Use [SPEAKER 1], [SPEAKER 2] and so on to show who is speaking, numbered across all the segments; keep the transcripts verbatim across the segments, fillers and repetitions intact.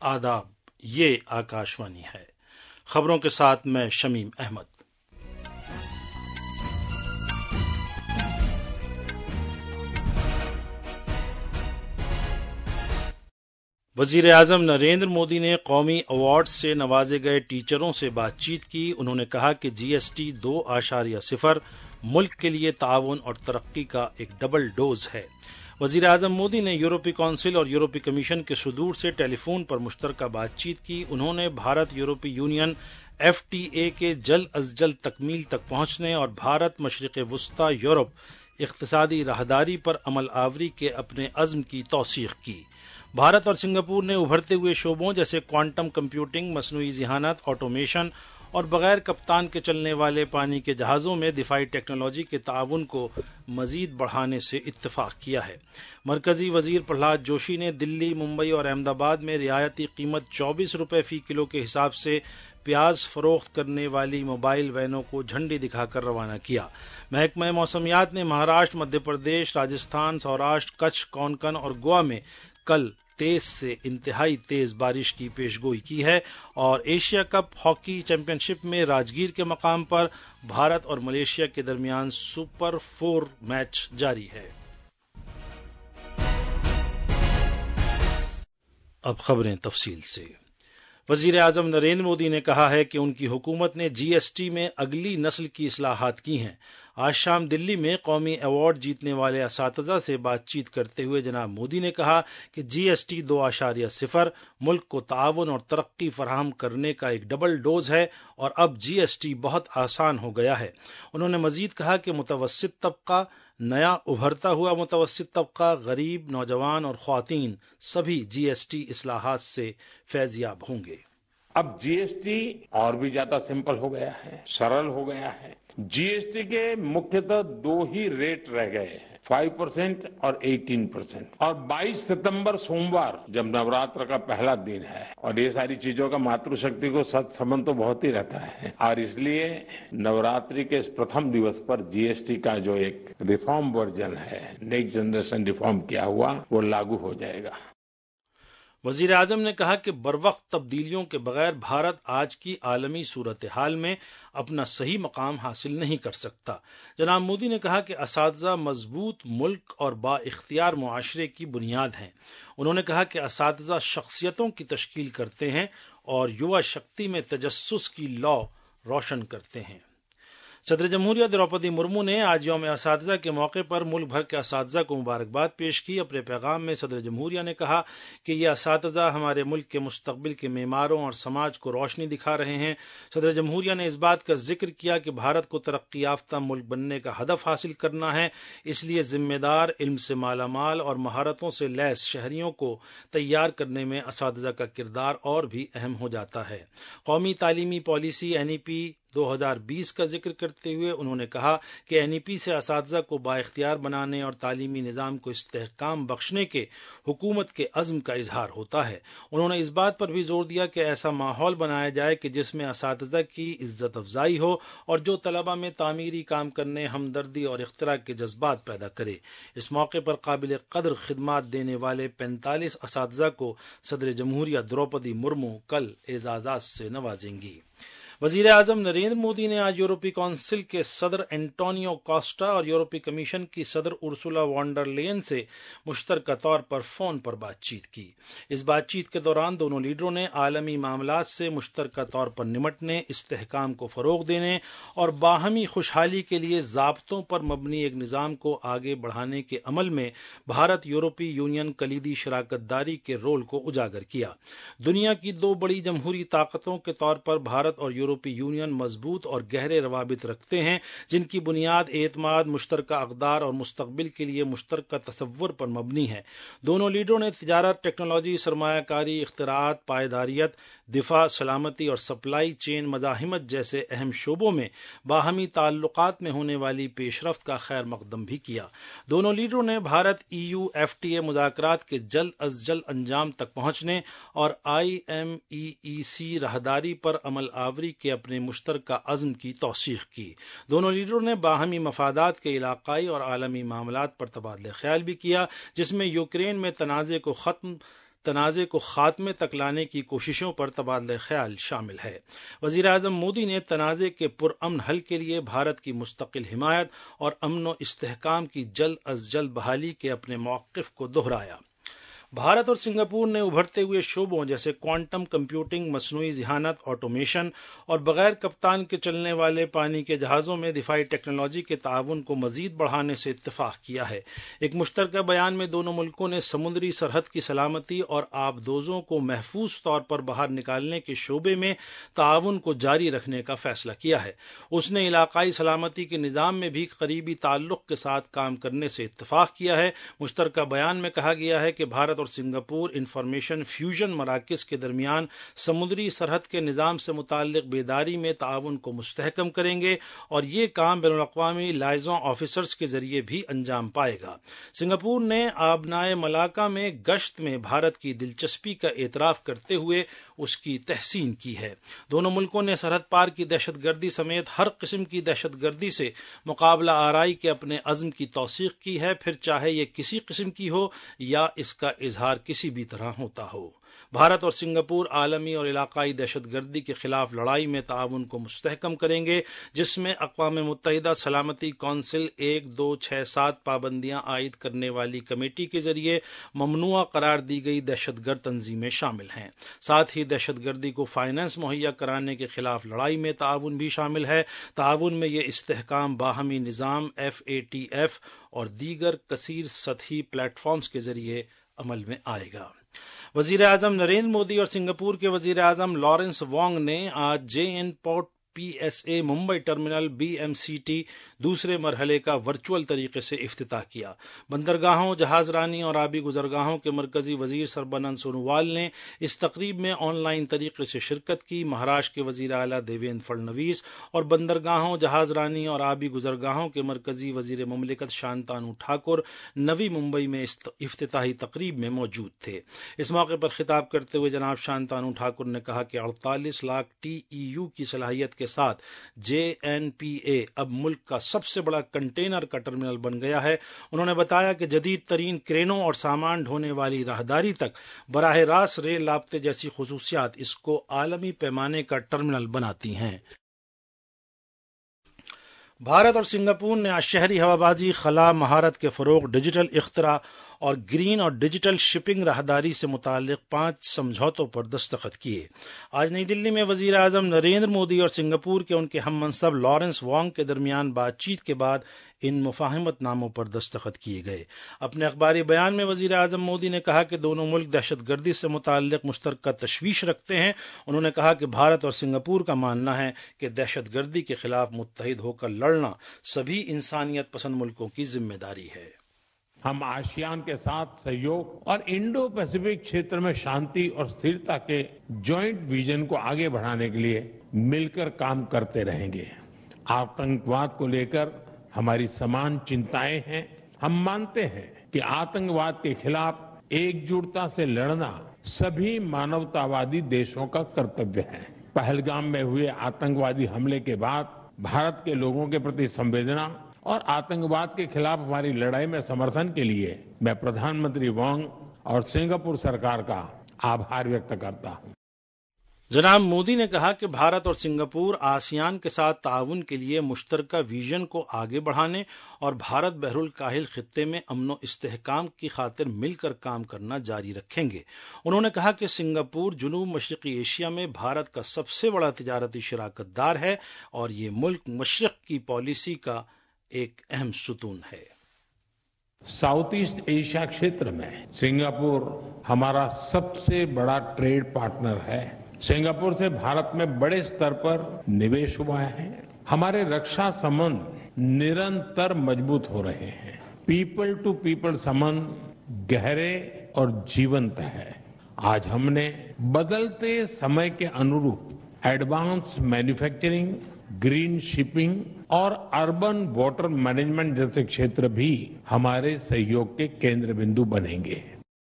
[SPEAKER 1] آداب، یہ آکاشوانی ہے۔ خبروں کے ساتھ میں شمیم احمد۔ وزیر اعظم نریندر مودی نے قومی ایوارڈ سے نوازے گئے ٹیچروں سے بات چیت کی۔ انہوں نے کہا کہ جی ایس ٹی دو اشاریہ صفر ملک کے لیے تعاون اور ترقی کا ایک ڈبل ڈوز ہے۔ وزیر اعظم مودی نے یورپی کونسل اور یورپی کمیشن کے صدور سے ٹیلی فون پر مشترکہ بات چیت کی۔ انہوں نے بھارت یورپی یونین ایف ٹی اے کے جلد از جلد تکمیل تک پہنچنے اور بھارت مشرق وسطی یورپ اقتصادی راہداری پر عمل آوری کے اپنے عزم کی توثیق کی۔ بھارت اور سنگاپور نے ابھرتے ہوئے شعبوں جیسے کوانٹم کمپیوٹنگ، مصنوعی ذہانت، آٹومیشن اور بغیر کپتان کے چلنے والے پانی کے جہازوں میں دفاعی ٹیکنالوجی کے تعاون کو مزید بڑھانے سے اتفاق کیا ہے۔ مرکزی وزیر پرہلاد جوشی نے دلی، ممبئی اور احمد آباد میں رعایتی قیمت چوبیس روپے فی کلو کے حساب سے پیاز فروخت کرنے والی موبائل وینوں کو جھنڈی دکھا کر روانہ کیا۔ محکمہ موسمیات نے مہاراشٹر، مدھیہ پردیش، راجستھان، سوراشٹر، کچھ، کونکن اور گوا میں کل تیز سے انتہائی تیز بارش کی پیش گوئی کی ہے، اور Asia cup hockey championship میں راجگیر کے مقام پر بھارت اور ملیشیا کے درمیان سپر فور میچ جاری ہے۔ اب خبریں تفصیل سے۔ وزیر اعظم نریندر مودی نے کہا ہے کہ ان کی حکومت نے جی ایس ٹی میں اگلی نسل کی اصلاحات کی ہیں۔ آج شام دلی میں قومی ایوارڈ جیتنے والے اساتذہ سے بات چیت کرتے ہوئے جناب مودی نے کہا کہ جی ایس ٹی دو اشاریہ صفر ملک کو تعاون اور ترقی فراہم کرنے کا ایک ڈبل ڈوز ہے، اور اب جی ایس ٹی بہت آسان ہو گیا ہے۔ انہوں نے مزید کہا کہ متوسط طبقہ، نیا ابھرتا ہوا متوسط طبقہ، غریب، نوجوان اور خواتین سبھی جی ایس ٹی اصلاحات سے فیض یاب ہوں گے۔
[SPEAKER 2] اب جی ایس ٹی اور بھی زیادہ سمپل ہو گیا ہے، سرل ہو گیا ہے۔ جی ایس ٹی کے مکھیتہ دو ہی ریٹ رہ گئے ہیں، فائیو پرسینٹ اور ایٹین پرسینٹ، اور بائیس ستمبر سوموار جب نوراتر کا پہلا دن ہے، اور یہ ساری چیزوں کا ماتر شکتی کو ست سمن تو بہت ہی رہتا ہے، اور اس لیے نوراتری کے اس پرتھم دیوس پر جی ایس ٹی کا جو ایک ریفارم ورژن ہے، نیکسٹ جنریشن ریفارم کیا ہوا، وہ لاگو ہو جائے گا۔
[SPEAKER 1] وزیر اعظم نے کہا کہ بروقت تبدیلیوں کے بغیر بھارت آج کی عالمی صورتحال میں اپنا صحیح مقام حاصل نہیں کر سکتا۔ جناب مودی نے کہا کہ اساتذہ مضبوط ملک اور با اختیار معاشرے کی بنیاد ہیں۔ انہوں نے کہا کہ اساتذہ شخصیتوں کی تشکیل کرتے ہیں اور یووا شکتی میں تجسس کی لو روشن کرتے ہیں۔ صدر جمہوریہ دروپدی مرمو نے آج یوم اساتذہ کے موقع پر ملک بھر کے اساتذہ کو مبارکباد پیش کی۔ اپنے پیغام میں صدر جمہوریہ نے کہا کہ یہ اساتذہ ہمارے ملک کے مستقبل کے معماروں اور سماج کو روشنی دکھا رہے ہیں۔ صدر جمہوریہ نے اس بات کا ذکر کیا کہ بھارت کو ترقی یافتہ ملک بننے کا ہدف حاصل کرنا ہے، اس لیے ذمہ دار، علم سے مالا مال اور مہارتوں سے لیس شہریوں کو تیار کرنے میں اساتذہ کا کردار اور بھی اہم ہو جاتا ہے۔ قومی تعلیمی پالیسی این ای پی دو ہزار بیس کا ذکر کرتے ہوئے انہوں نے کہا کہ این ای پی سے اساتذہ کو بااختیار بنانے اور تعلیمی نظام کو استحکام بخشنے کے حکومت کے عزم کا اظہار ہوتا ہے۔ انہوں نے اس بات پر بھی زور دیا کہ ایسا ماحول بنایا جائے کہ جس میں اساتذہ کی عزت افزائی ہو اور جو طلباء میں تعمیری کام کرنے، ہمدردی اور اختراع کے جذبات پیدا کرے۔ اس موقع پر قابل قدر خدمات دینے والے پینتالیس اساتذہ کو صدر جمہوریہ دروپدی مرمو کل اعزازات سے نوازیں گی۔ وزیر اعظم نریندر مودی نے آج یورپی کونسل کے صدر انٹونیو کوسٹا اور یورپی کمیشن کی صدر ارسولا وان ڈر لیئن سے مشترکہ طور پر فون پر بات چیت کی۔ اس بات چیت کے دوران دونوں لیڈروں نے عالمی معاملات سے مشترکہ طور پر نمٹنے، استحکام کو فروغ دینے اور باہمی خوشحالی کے لیے ضابطوں پر مبنی ایک نظام کو آگے بڑھانے کے عمل میں بھارت یورپی یونین کلیدی شراکت داری کے رول کو اجاگر کیا۔ دنیا کی دو بڑی جمہوری طاقتوں کے طور پر بھارت اور یورپی یونین مضبوط اور گہرے روابط رکھتے ہیں، جن کی بنیاد اعتماد، مشترکہ اقدار اور مستقبل کے لیے مشترکہ تصور پر مبنی ہے۔ دونوں لیڈروں نے تجارت، ٹیکنالوجی، سرمایہ کاری، اختراعات، پائیداریت، دفاع، سلامتی اور سپلائی چین مزاحمت جیسے اہم شعبوں میں باہمی تعلقات میں ہونے والی پیش رفت کا خیر مقدم بھی کیا۔ دونوں لیڈروں نے Bharat E U F T A مذاکرات کے جلد از جلد انجام تک پہنچنے اور آئی ایم ای ای سی راہداری پر عمل آوری کے اپنے مشترکہ عزم کی توثیق کی۔ دونوں لیڈروں نے باہمی مفادات کے علاقائی اور عالمی معاملات پر تبادلہ خیال بھی کیا، جس میں یوکرین میں تنازع کو ختم تنازع کو خاتمے تک لانے کی کوششوں پر تبادلہ خیال شامل ہے۔ وزیر اعظم مودی نے تنازع کے پرامن حل کے لیے بھارت کی مستقل حمایت اور امن و استحکام کی جلد از جلد بحالی کے اپنے موقف کو دہرایا۔ بھارت اور سنگاپور نے ابھرتے ہوئے شعبوں جیسے کوانٹم کمپیوٹنگ، مصنوعی ذہانت، آٹومیشن اور بغیر کپتان کے چلنے والے پانی کے جہازوں میں دفاعی ٹیکنالوجی کے تعاون کو مزید بڑھانے سے اتفاق کیا ہے۔ ایک مشترکہ بیان میں دونوں ملکوں نے سمندری سرحد کی سلامتی اور آبدوزوں کو محفوظ طور پر باہر نکالنے کے شعبے میں تعاون کو جاری رکھنے کا فیصلہ کیا ہے۔ اس نے علاقائی سلامتی کے نظام میں بھی قریبی تعلق کے ساتھ کام کرنے سے اتفاق کیا ہے۔ مشترکہ بیان میں کہا گیا ہے کہ بھارت اور سنگاپور انفارمیشن فیوژن مراکز کے درمیان سمندری سرحد کے نظام سے متعلق بیداری میں تعاون کو مستحکم کریں گے اور یہ کام بین الاقوامی لائزوں آفیسرز کے ذریعے بھی انجام پائے گا۔ سنگاپور نے آبنائے ملاکا میں گشت میں بھارت کی دلچسپی کا اعتراف کرتے ہوئے اس کی تحسین کی ہے۔ دونوں ملکوں نے سرحد پار کی دہشت گردی سمیت ہر قسم کی دہشت گردی سے مقابلہ آرائی کے اپنے عزم کی توثیق کی ہے، پھر چاہے یہ کسی قسم کی ہو یا اس کا اظہار کسی بھی طرح ہوتا ہو۔ بھارت اور سنگاپور عالمی اور علاقائی دہشت گردی کے خلاف لڑائی میں تعاون کو مستحکم کریں گے، جس میں اقوام متحدہ سلامتی کونسل ایک دو چھ سات پابندیاں عائد کرنے والی کمیٹی کے ذریعے ممنوعہ قرار دی گئی دہشت گرد تنظیمیں شامل ہیں۔ ساتھ ہی دہشت گردی کو فائنانس مہیا کرانے کے خلاف لڑائی میں تعاون بھی شامل ہے۔ تعاون میں یہ استحکام باہمی نظام، ایف اے ٹی ایف اور دیگر کثیر سطحی پلیٹ فارمز کے ذریعے عمل میں آئے گا۔ وزیر اعظم نریندر مودی اور سنگاپور کے وزیر اعظم لارنس وانگ نے آج J N port P S A Mumbai terminal B M C T دوسرے مرحلے کا ورچوئل طریقے سے افتتاح کیا۔ بندرگاہوں، جہاز رانی اور آبی گزرگاہوں کے مرکزی وزیر سربانند سونووال نے اس تقریب میں آن لائن طریقے سے شرکت کی۔ مہاراشٹر کے وزیر اعلیٰ دیویندر فڑنویس اور بندرگاہوں، جہاز رانی اور آبی گزرگاہوں کے مرکزی وزیر مملکت شانتانو ٹھاکر نوی ممبئی میں افتتاحی تقریب میں موجود تھے۔ اس موقع پر خطاب کرتے ہوئے جناب شانتانو ٹھاکر نے کہا کہ اڑتالیس لاکھ ٹی ای یو کی صلاحیت کے ساتھ جے این پی اے اب ملک کا سب سے بڑا کنٹینر کا ٹرمینل بن گیا ہے۔ انہوں نے بتایا کہ جدید ترین کرینوں اور سامان ڈھونے والی راہداری تک براہ راست ریل رابطے جیسی خصوصیات اس کو عالمی پیمانے کا ٹرمینل بناتی ہیں۔ بھارت اور سنگاپور نے آج شہری ہوابازی، خلا، مہارت کے فروغ، ڈیجیٹل اختراع اور گرین اور ڈیجیٹل شپنگ راہداری سے متعلق پانچ سمجھوتوں پر دستخط کیے۔ آج نئی دلی میں وزیر اعظم نریندر مودی اور سنگاپور کے ان کے ہم منصب لارنس وانگ کے درمیان بات چیت کے بعد ان مفاہمت ناموں پر دستخط کیے گئے۔ اپنے اخباری بیان میں وزیر اعظم مودی نے کہا کہ دونوں ملک دہشت گردی سے متعلق مشترکہ تشویش رکھتے ہیں۔ انہوں نے کہا کہ بھارت اور سنگاپور کا ماننا ہے کہ دہشت گردی کے خلاف متحد ہو کر لڑنا سبھی انسانیت پسند ملکوں کی ذمہ داری ہے۔
[SPEAKER 2] ہم آسیان کے ساتھ سہیوگ اور انڈو پیسفک خطے میں شانتی اور استھرتا کے جوائنٹ ویژن کو آگے بڑھانے کے لیے مل کر کام کرتے رہیں گے۔ آتنکواد کو لے کر ہماری سمان چنتائیں ہیں۔ ہم مانتے ہیں کہ آتنکواد کے خلاف ایک جٹتا سے لڑنا سبھی مانوتاوادی دیشوں کا کرتویہ ہے۔ پہلگام میں ہوئے آتنکوادی حملے کے بعد بھارت کے لوگوں کے پرتی سنویدنا اور آتنکواد کے خلاف ہماری لڑائی میں سمرتھن کے لیے میں پردھان منتری وانگ اور سنگاپور سرکار کا آبھار ویکت کرتا ہوں۔
[SPEAKER 1] جناب مودی نے کہا کہ بھارت اور سنگاپور آسیان کے ساتھ تعاون کے لیے مشترکہ ویژن کو آگے بڑھانے اور بھارت بحر الکاہل خطے میں امن و استحکام کی خاطر مل کر کام کرنا جاری رکھیں گے۔ انہوں نے کہا کہ سنگاپور جنوب مشرقی ایشیا میں بھارت کا سب سے بڑا تجارتی شراکت دار ہے اور یہ ملک مشرق کی پالیسی کا ایک اہم ستون ہے۔
[SPEAKER 2] ساؤتھ ایسٹ ایشیا خطے میں سنگاپور ہمارا سب سے بڑا ٹریڈ پارٹنر ہے۔ سنگاپور سے بھارت میں بڑے سطح پر نویش ہوا ہے۔ ہمارے رکشا سمبند نرنتر مضبوط ہو رہے ہیں۔ پیپل ٹو پیپل سمبند گہرے اور جیونت ہے۔ آج ہم نے بدلتے سمے کے انوروپ ایڈوانس مینوفیکچرنگ، گرین شپنگ اور اربن واٹر مینجمنٹ جیسے خطے بھی ہمارے سہیوگ کے کیندر بندو بنیں گے۔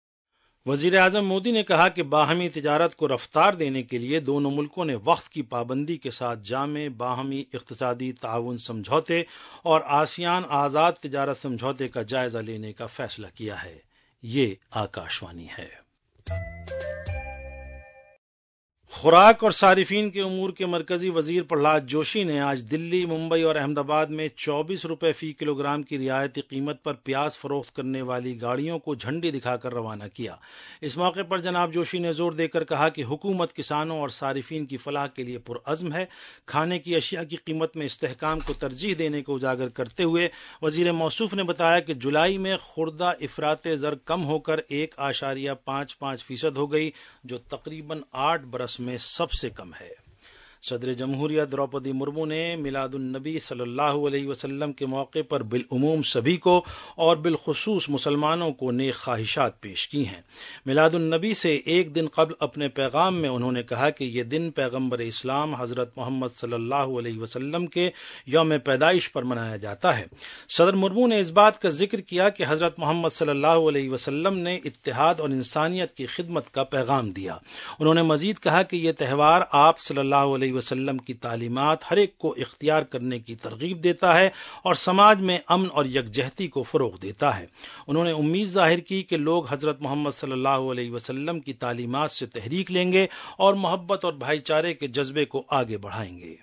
[SPEAKER 1] وزیر اعظم مودی نے کہا کہ باہمی تجارت کو رفتار دینے کے لیے دونوں ملکوں نے وقت کی پابندی کے ساتھ جامع باہمی اقتصادی تعاون سمجھوتے اور آسیان آزاد تجارت سمجھوتے کا جائزہ لینے کا فیصلہ کیا ہے۔ یہ آکاشوانی ہے۔ خوراک اور صارفین کے امور کے مرکزی وزیر پرہلاد جوشی نے آج دلی، ممبئی اور احمد آباد میں چوبیس روپے فی کلو گرام کی رعایتی قیمت پر پیاز فروخت کرنے والی گاڑیوں کو جھنڈی دکھا کر روانہ کیا۔ اس موقع پر جناب جوشی نے زور دے کر کہا کہ حکومت کسانوں اور صارفین کی فلاح کے لیے پرعزم ہے۔ کھانے کی اشیاء کی قیمت میں استحکام کو ترجیح دینے کو اجاگر کرتے ہوئے وزیر موصوف نے بتایا کہ جولائی میں خوردہ افراط زر کم ہو کر ایک اشاریہ پانچ پانچ فیصد ہو گئی، جو تقریباً آٹھ برس میں سب سے کم ہے۔ صدر جمہوریہ دروپدی مرمو نے میلاد النبی صلی اللہ علیہ وسلم کے موقع پر بالعموم سبھی کو اور بالخصوص مسلمانوں کو نیک خواہشات پیش کی ہیں۔ میلاد النبی سے ایک دن قبل اپنے پیغام میں انہوں نے کہا کہ یہ دن پیغمبر اسلام حضرت محمد صلی اللہ علیہ وسلم کے یوم پیدائش پر منایا جاتا ہے۔ صدر مرمو نے اس بات کا ذکر کیا کہ حضرت محمد صلی اللہ علیہ وسلم نے اتحاد اور انسانیت کی خدمت کا پیغام دیا۔ انہوں نے مزید کہا کہ یہ تہوار آپ صلی اللہ علیہ وسلم کی تعلیمات ہر ایک کو اختیار کرنے کی ترغیب دیتا ہے اور سماج میں امن اور یکجہتی کو فروغ دیتا ہے۔ انہوں نے امید ظاہر کی کہ لوگ حضرت محمد صلی اللہ علیہ وسلم کی تعلیمات سے تحریک لیں گے اور محبت اور بھائی چارے کے جذبے کو آگے بڑھائیں گے۔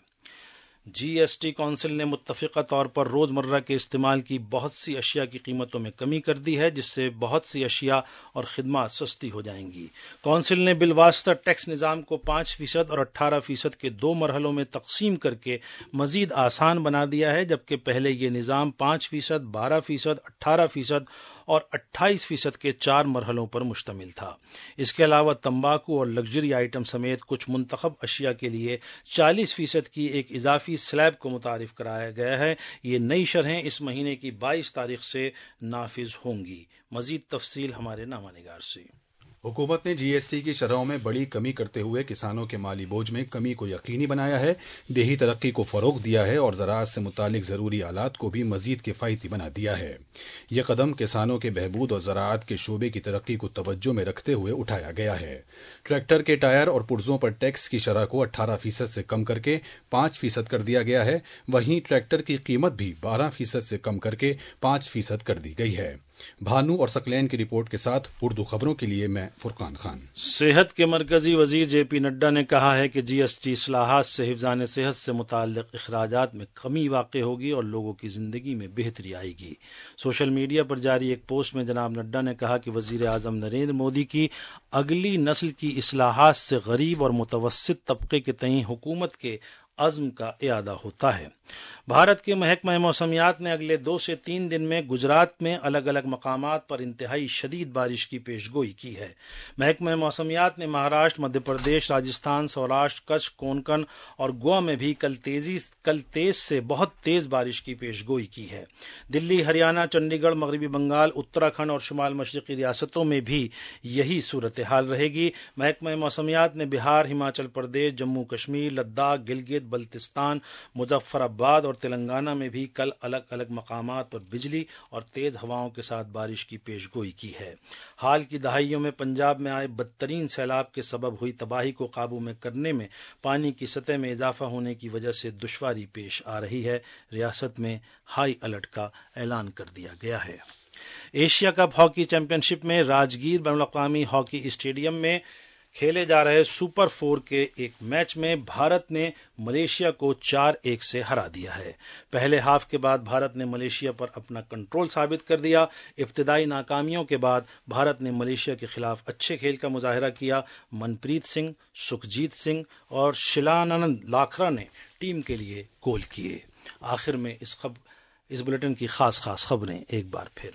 [SPEAKER 1] جی ایس ٹی کونسل نے متفقہ طور پر روزمرہ کے استعمال کی بہت سی اشیاء کی قیمتوں میں کمی کر دی ہے، جس سے بہت سی اشیاء اور خدمات سستی ہو جائیں گی۔ کونسل نے بالواسطہ ٹیکس نظام کو پانچ فیصد اور اٹھارہ فیصد کے دو مرحلوں میں تقسیم کر کے مزید آسان بنا دیا ہے، جبکہ پہلے یہ نظام پانچ فیصد، بارہ فیصد، اٹھارہ فیصد اور اٹھائیس فیصد کے چار مرحلوں پر مشتمل تھا۔ اس کے علاوہ تمباکو اور لگژری آئٹم سمیت کچھ منتخب اشیاء کے لیے چالیس فیصد کی ایک اضافی سلیب کو متعارف کرایا گیا ہے۔ یہ نئی شرحیں اس مہینے کی بائیس تاریخ سے نافذ ہوں گی۔ مزید تفصیل ہمارے نامہ نگار سے۔
[SPEAKER 3] حکومت نے جی ایس ٹی کی شرحوں میں بڑی کمی کرتے ہوئے کسانوں کے مالی بوجھ میں کمی کو یقینی بنایا ہے، دیہی ترقی کو فروغ دیا ہے اور زراعت سے متعلق ضروری آلات کو بھی مزید کفایتی بنا دیا ہے۔ یہ قدم کسانوں کے بہبود اور زراعت کے شعبے کی ترقی کو توجہ میں رکھتے ہوئے اٹھایا گیا ہے۔ ٹریکٹر کے ٹائر اور پرزوں پر ٹیکس کی شرح کو اٹھارہ فیصد سے کم کر کے پانچ فیصد کر دیا گیا ہے، وہیں ٹریکٹر کی قیمت بھی بارہ فیصد سے کم کر کے پانچ فیصد کر دی گئی ہے۔ بھانو اور سکلین کی رپورٹ کے ساتھ اردو خبروں کے لیے میں فرقان خان۔
[SPEAKER 1] صحت کے مرکزی وزیر جے پی نڈا نے کہا ہے کہ جی ایس ٹی اصلاحات سے حفظان صحت سے متعلق اخراجات میں کمی واقع ہوگی اور لوگوں کی زندگی میں بہتری آئے گی۔ سوشل میڈیا پر جاری ایک پوسٹ میں جناب نڈا نے کہا کہ وزیر اعظم نریندر مودی کی اگلی نسل کی اصلاحات سے غریب اور متوسط طبقے کے تئیں حکومت کے عزم کا اعادہ ہوتا ہے۔ بھارت کے محکمہ موسمیات نے اگلے دو سے تین دن میں گجرات میں الگ الگ مقامات پر انتہائی شدید بارش کی پیش گوئی کی ہے۔ محکمہ موسمیات نے مہاراشٹر، مدھیہ پردیش، راجستھان، سوراشٹر، کچھ، کونکن اور گوا میں بھی کل تیزی کل تیز سے بہت تیز بارش کی پیش گوئی کی ہے۔ دلی، ہریانہ، چنڈی گڑھ، مغربی بنگال، اتراکھنڈ اور شمال مشرقی ریاستوں میں بھی یہی صورتحال رہے گی۔ محکمہ موسمیات نے بہار، ہماچل پردیش، جموں کشمیر، لداخ، گلگت بلتستان، مظفر آباد اور تلنگانہ میں بھی کل الگ الگ مقامات پر بجلی اور تیز ہواؤں کے ساتھ بارش کی پیش گوئی کی ہے۔ حال کی دہائیوں میں پنجاب میں آئے بدترین سیلاب کے سبب ہوئی تباہی کو قابو میں کرنے میں پانی کی سطح میں اضافہ ہونے کی وجہ سے دشواری پیش آ رہی ہے۔ ریاست میں ہائی الرٹ کا اعلان کر دیا گیا ہے۔ Asia cup hockey championship میں راجگیر بین الاقوامی ہاکی اسٹیڈیم میں کھیلے جا رہے سپر فور کے ایک میچ میں بھارت نے ملیشیا کو چار ایک سے ہرا دیا ہے۔ پہلے ہاف کے بعد بھارت نے ملیشیا پر اپنا کنٹرول ثابت کر دیا۔ ابتدائی ناکامیوں کے بعد بھارت نے ملیشیا کے خلاف اچھے کھیل کا مظاہرہ کیا۔ منپریت سنگھ، سکھجیت سنگھ اور شیلانند لاکھرا نے ٹیم کے لیے گول کیے۔ آخر میں اس خب اس بلیٹن کی خاص خاص خبریں ایک بار پھر۔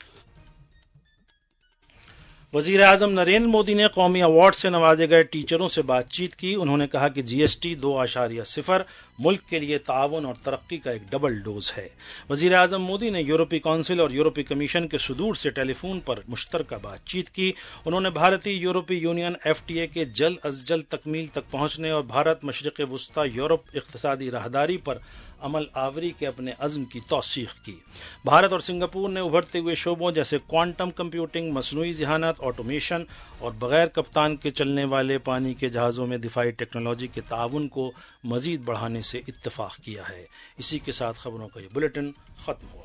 [SPEAKER 1] وزیر اعظم نریندر مودی نے قومی ایوارڈ سے نوازے گئے ٹیچروں سے بات چیت کی۔ انہوں نے کہا کہ جی ایس ٹی دو اشاریہ صفر ملک کے لیے تعاون اور ترقی کا ایک ڈبل ڈوز ہے۔ وزیر اعظم مودی نے یورپی کونسل اور یورپی کمیشن کے صدور سے ٹیلی فون پر مشترکہ بات چیت کی۔ انہوں نے بھارتی یورپی یونین ایف ٹی اے کے جلد از جلد تکمیل تک پہنچنے اور بھارت مشرق وسطی یورپ اقتصادی راہداری پر عمل آوری کے اپنے عزم کی توثیق کی۔ بھارت اور سنگاپور نے ابھرتے ہوئے شعبوں جیسے کوانٹم کمپیوٹنگ، مصنوعی ذہانت، آٹومیشن اور بغیر کپتان کے چلنے والے پانی کے جہازوں میں دفاعی ٹیکنالوجی کے تعاون کو مزید بڑھانے سے اتفاق کیا ہے۔ اسی کے ساتھ خبروں کا یہ بلیٹن ختم ہوا۔